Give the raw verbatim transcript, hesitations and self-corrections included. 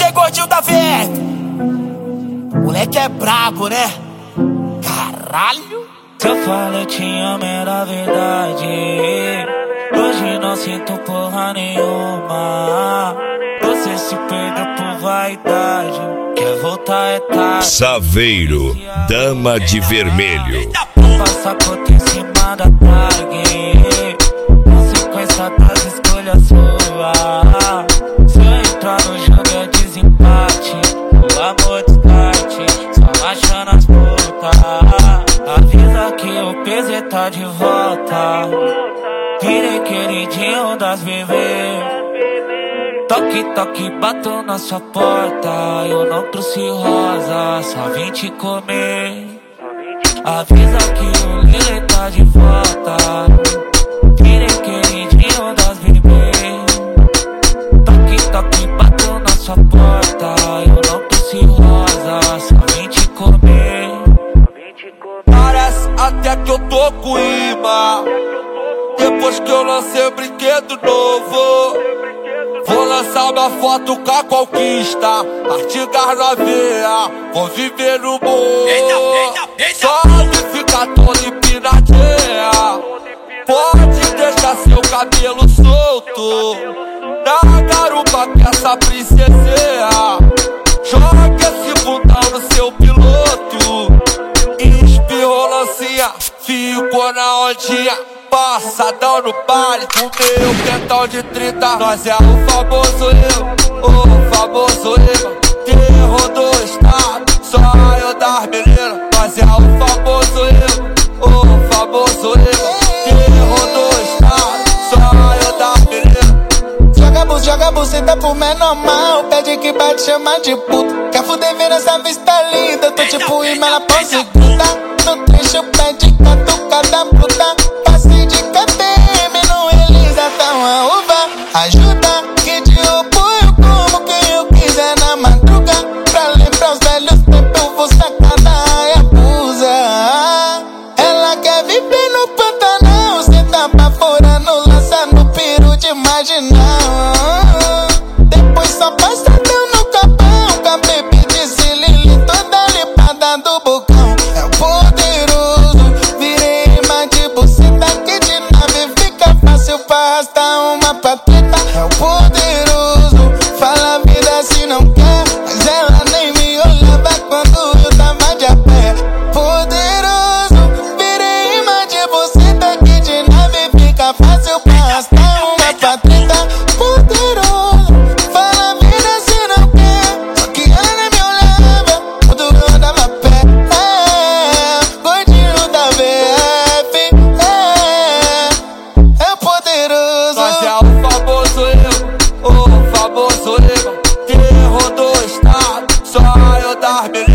aí, gordinho da Verme. Moleque é brabo, né? Caralho. Se eu falo eu te amo era verdade. Hoje não sinto porra nenhuma. Você se perdeu por vaidade. Quer voltar é tarde. Saveiro, dama de vermelho. Passa a conta em cima da tag. Consequência das escolhas suas. Se eu entrar no jogo é desempate. O amor descarte, só achando as putas. Avisa que o P Z tá de volta. Virei queridinho das bebês. Toque, toque, bato na sua porta. Eu não trouxe rosa, só vim te comer. Avisa que o Lele tá de volta. Virei queridinho das bebês. Toque, toque, bato na sua porta. Eu não trouxe rosa, só vim te comer. Parece até que eu tô com imã. Depois que eu lancei o brinquedo novo, vou lançar uma foto com a conquista. Artigas na veia, vou viver no morro. Só que fica todo empinadinha. Pode deixar seu cabelo solto na garupa que essa princesinha. Joga esse bundão no seu piloto. Espirrou lancinha, ficou na ondinha. Passadão no baile, com meu quentão de trinta. Nós é o famoso eu, o famoso eu, terror do estado, só eu das meninas. Nós é o famoso eu, o famoso eu, terror do estado, só eu das meninas. Joga bus, joga buceta pro menor mal. Pede que bate, chama de puta. Quer fuder, vira essa vista linda. Tô tipo imã, ela pose gruda. No trecho pede catucada bruta. Passe de K T M no Elisa, tá uma uva. Ajuda que de apoio como quem eu quiser na madruga. Pra lembrar os velhos tempos eu vou sacar da Hayabusa. Ela quer viver no Pantanal, senta pra fora no lança no peru de marginal. Depois só passadão no capão, com a baby de Cilili toda limpada do bocão. É o poderoso, virei imã de buceta que de nave fica fácil pra arrastar uma patreta. É o poderoso, fala a vida se não quer, mas ela nem me olhava quando eu tava de a pé. Poderoso, virei imã de buceta que de nave fica fácil pra arrastar uma patreta. Poderoso, fala a vida se não quer, só que ela nem me olhava quando eu andava a pé. É, gordinho da V F, é, é poderoso. Nós é o famoso eu, o famoso eu, terror do estado, só eu das meninas.